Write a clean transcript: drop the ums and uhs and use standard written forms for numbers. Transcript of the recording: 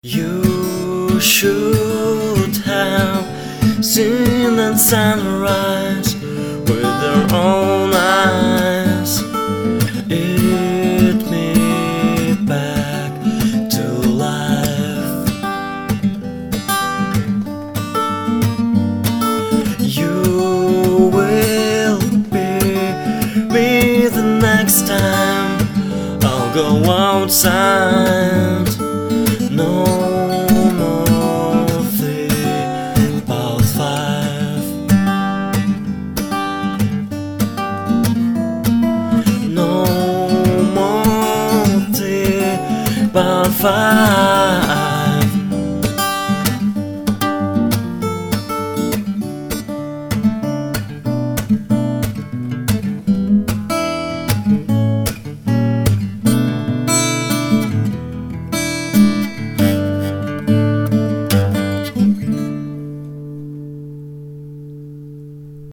You should have seen that sunrise with your own eyes. It me back to life. You will be me the next time I'll go outside. No more 3 about 5. No more 3 about 5.